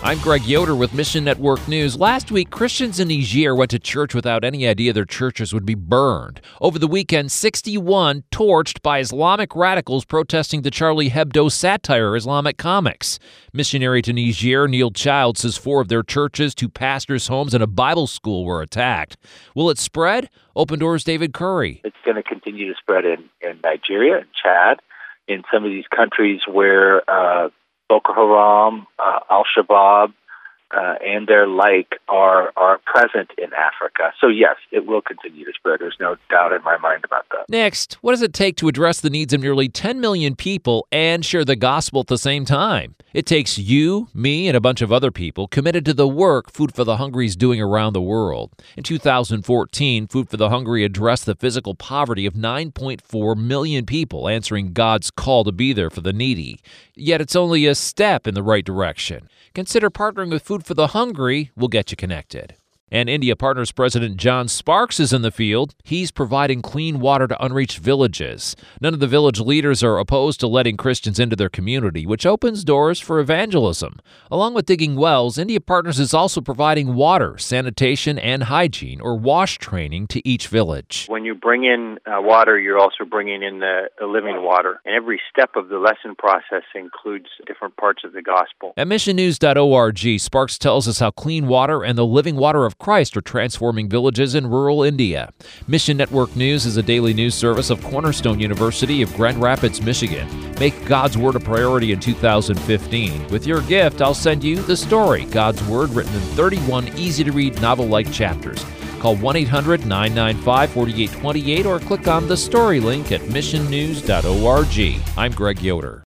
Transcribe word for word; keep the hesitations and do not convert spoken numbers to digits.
I'm Greg Yoder with Mission Network News. Last week, Christians in Niger went to church without any idea their churches would be burned. Over the weekend, sixty-one torched by Islamic radicals protesting the Charlie Hebdo satire Islamic comics. Missionary to Niger, Neil Child, says four of their churches, two pastors' homes, and a Bible school were attacked. Will it spread? Open Doors' David Curry. It's going to continue to spread in, in Nigeria, in Chad, in some of these countries where uh, Boko Haram, uh, Al-Shabaab, uh, and their like are are present in Africa. So yes, it will continue to spread. There's no doubt in my mind about that. Next, what does it take to address the needs of nearly ten million people and share the gospel at the same time? It takes you, me, and a bunch of other people committed to the work Food for the Hungry is doing around the world. In two thousand fourteen, Food for the Hungry addressed the physical poverty of nine point four million people, answering God's call to be there for the needy. Yet it's only a step in the right direction. Consider partnering with Food for the Hungry. We'll get you connected. And India Partners President John Sparks is in the field. He's providing clean water to unreached villages. None of the village leaders are opposed to letting Christians into their community, which opens doors for evangelism. Along with digging wells, India Partners is also providing water, sanitation, and hygiene, or WASH training, to each village. When you bring in uh, water, you're also bringing in the, the living water. And every step of the lesson process includes different parts of the gospel. At mission news dot org, Sparks tells us how clean water and the living water of Christ are transforming villages in rural India. Mission Network News is a daily news service of Cornerstone University of Grand Rapids, Michigan. Make God's Word a priority in two thousand fifteen. With your gift, I'll send you The Story, God's Word written in thirty-one easy-to-read novel-like chapters. Call one eight hundred nine nine five four eight two eight or click on the story link at mission news dot org. I'm Greg Yoder.